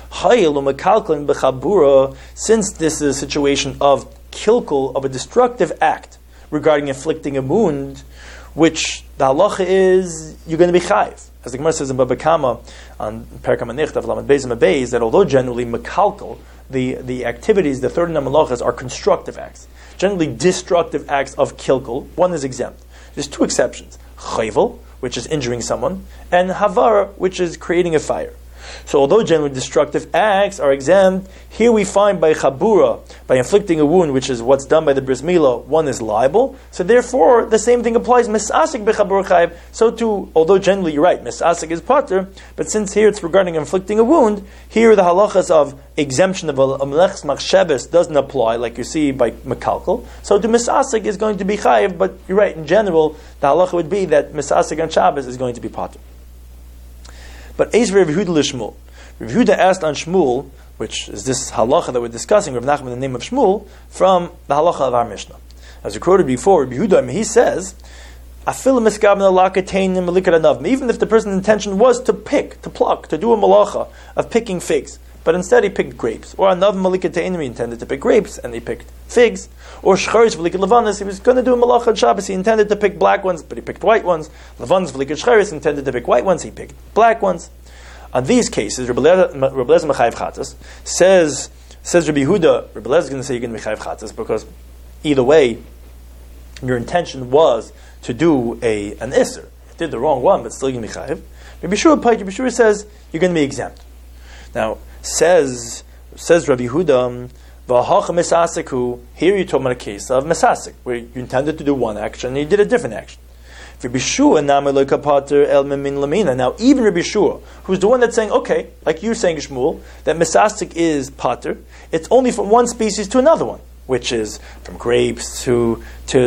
since this is a situation of kilkul, of a destructive act, regarding inflicting a wound, which the halacha is you're going to be chayiv. As the Gemara says in Baba Kama on Perkam Anichtav Lamed Beis and Beis, that although generally makalkal, the activities, the 39 malachas are constructive acts, generally destructive acts of kilkul, one is exempt. There's two exceptions: chayvel, which is injuring someone, and havara, which is creating a fire. So although generally destructive acts are exempt, here we find by chabura, by inflicting a wound, which is what's done by the bris milah, one is liable. So therefore, the same thing applies. Misasik b'chabura chayiv. So too, although generally you're right, misasik is pater, but since here it's regarding inflicting a wound, here the halachas of exemption of a melech's machsheves doesn't apply, like you see by mekalkal. So to misasik is going to be chayiv, but you're right, in general, the halacha would be that misasik on Shabbos is going to be pater. But Eis Rav Yehuda l'Shmuel. Rav Yehuda asked on Shmuel, which is this halacha that we're discussing, Rav Nachman in the name of Shmuel, from the halacha of our Mishnah. As we quoted before, Rav Yehuda, he says, even if the person's intention was to pick, to pluck, to do a malacha of picking figs, but instead he picked grapes, or anav malikatein, he intended to pick grapes and he picked figs, or shcharis v'likat levanis, he was going to do a malacha on Shabbos, he intended to pick black ones, but he picked white ones. Levanis v'likat shcharis, intended to pick white ones, he picked black ones. On these cases, Rabbi Eliezer mechayev chatzos says Rabbi Yehuda, Rabbi Eliezer is going to say you're going to be chayev chatzos because either way, your intention was to do an isser. You did the wrong one, but still you're going to be chayev. Rabbi Yeshua says you're going to be exempt. Now, says Rabbi Yehuda, here you're talking about a case of mesasik, where you intended to do one action and you did a different action. Now, even Rabbi Yeshua, who's the one that's saying, okay, like you're saying, Shmuel, that mesasik is pater, it's only from one species to another one, which is from grapes to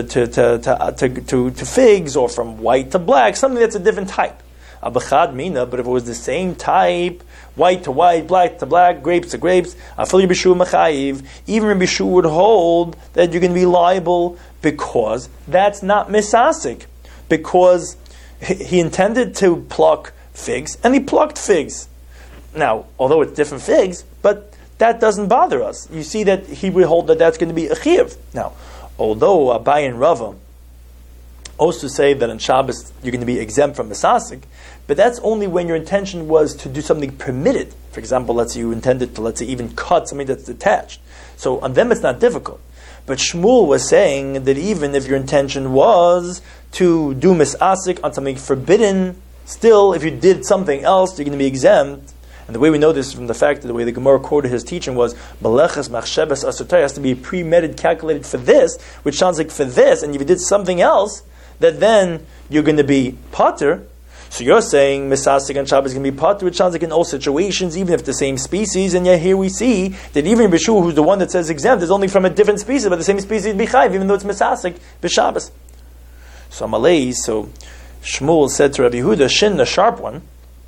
figs, or from white to black, something that's a different type. But if it was the same type, white to white, black to black, grapes to grapes, even Rabbi Yeshua would hold that you're going to be liable because that's not misasik. Because he intended to pluck figs, and he plucked figs. Now, although it's different figs, but that doesn't bother us. You see that he would hold that that's going to be a chiyuv. Now, although Abai and Rava also say that on Shabbos you're going to be exempt from misasik, but that's only when your intention was to do something permitted. For example, let's say you intended to, let's say, even cut something that's detached. So on them it's not difficult. But Shmuel was saying that even if your intention was to do misasik on something forbidden, still, if you did something else, you're going to be exempt. And the way we know this from the fact that the way the Gemara quoted his teaching was, Meleches machsheves asotay has to be premeditated, calculated for this, which sounds like for this, and if you did something else, that then you're going to be pater. So you're saying Misasik and Shabbos is going to be pater, which sounds like in all situations, even if the same species, and yet here we see that even B'Shua, who's the one that says exempt, is only from a different species, but the same species be chayv, even though it's Misasik, B'Shabbos. So Malay, so Shmuel said to Rabbi Yehuda, Shin, the sharp one,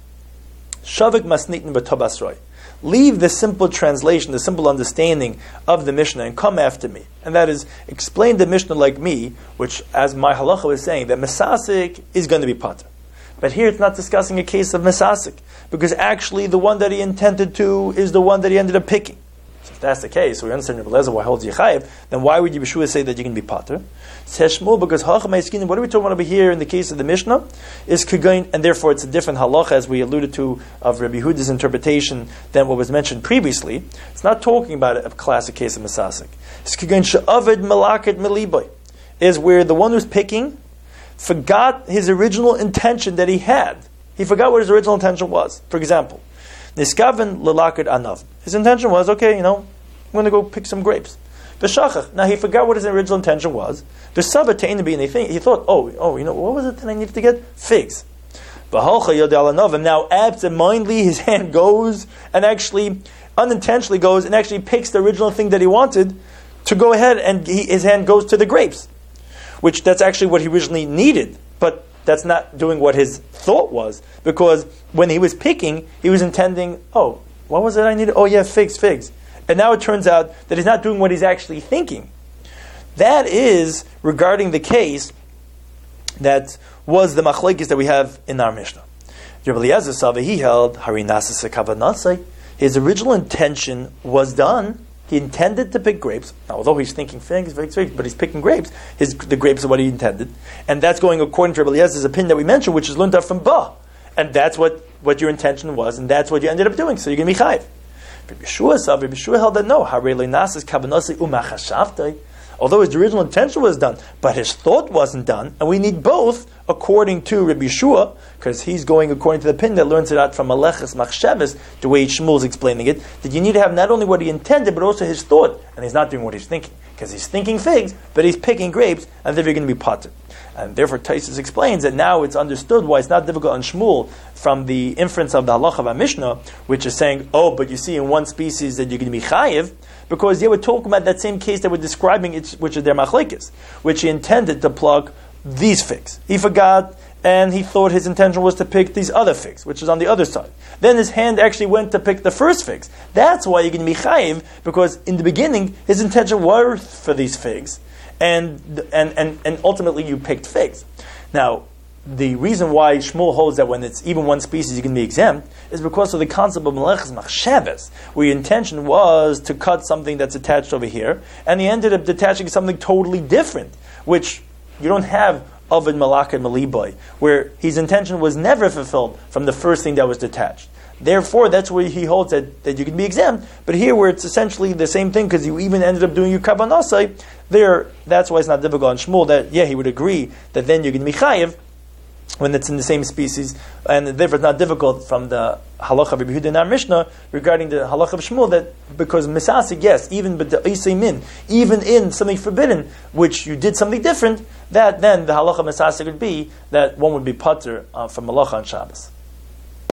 Shavik masnitin b'tabasroi. Leave the simple translation, the simple understanding of the Mishnah, and come after me. And that is, explain the Mishnah like me, which, as my halacha was saying, that Misasik is going to be pater. But here it's not discussing a case of Misasik, because actually the one that he intended to is the one that he ended up picking. So if that's the case, so we understand Rebbe Lezer why holds Yechayev, then why would Yeshua say that you can be pater? Says Shmuel, because what are we talking about over here in the case of the Mishnah? Is Kagain, and therefore it's a different halacha, as we alluded to, of Rabbi Yehuda's interpretation than what was mentioned previously. It's not talking about a classic case of Misasik. It's Kagain she'avid malaket miliboy, is where the one who's picking forgot his original intention that he had. He forgot what his original intention was. For example, Niskaven lelaket anav. His intention was, okay, I'm going to go pick some grapes. V'shachach. Now he forgot what his original intention was. V'sava te'in be, and he thought, what was it that I needed to get? Figs. V'halcha yodel anav. And now absentmindedly his hand goes and actually unintentionally goes and actually picks the original thing that he wanted to go ahead, and his hand goes to the grapes. Which that's actually what he originally needed, but that's not doing what his thought was, because when he was picking, he was intending, what was it I needed? Oh yeah, figs. And now it turns out that he's not doing what he's actually thinking. That is regarding the case that was the machlekes that we have in our Mishnah. Rabbi Eliezer Sava, he held, Harinasa Kavanasai, his original intention was done. He intended to pick grapes. Now, although he's thinking figs, but he's picking grapes. The grapes are what he intended. And that's going according to Rabbi Eliezer's opinion that we mentioned, which is learned out from Ba. And that's what your intention was, and that's what you ended up doing. So you're going to be chayv. Rabbi Yeshua held that no. Although his original intention was done, but his thought wasn't done, and we need both according to Rabbi Yeshua, because he's going according to the opinion that learns it out from Maleches Machshavas, the way Shmuel's explaining it, that you need to have not only what he intended, but also his thought, and he's not doing what he's thinking, because he's thinking figs, but he's picking grapes, and therefore you're going to be pater. And therefore Taisus explains that now it's understood why it's not difficult on Shmuel from the inference of the halacha of our Mishnah, which is saying, but you see in one species that you're going to be chayiv, because they were talking about that same case that we're describing, which is their machlekes, which he intended to pluck these figs. He forgot, and he thought his intention was to pick these other figs, which is on the other side. Then his hand actually went to pick the first figs. That's why you're going to be chayiv, because in the beginning his intention was for these figs, and ultimately you picked figs. Now, the reason why Shmuel holds that when it's even one species you can be exempt is because of the concept of Meleches Machshavas, where your intention was to cut something that's attached over here, and he ended up detaching something totally different, which you don't have Ovid Malak and Maliboy, where his intention was never fulfilled from the first thing that was detached. Therefore, that's where he holds that you can be exempt. But here, where it's essentially the same thing, because you even ended up doing your kavanasai, that's why it's not difficult on Shmuel that, he would agree that then you can be chayiv when it's in the same species, and therefore it's not difficult from the halacha of Rabbi Yehuda in our Mishnah regarding the halacha of Shmuel, that because misasik, yes, even but the isay even in something forbidden, which you did something different, that then the halacha misasik would be that one would be pater from malacha on Shabbos.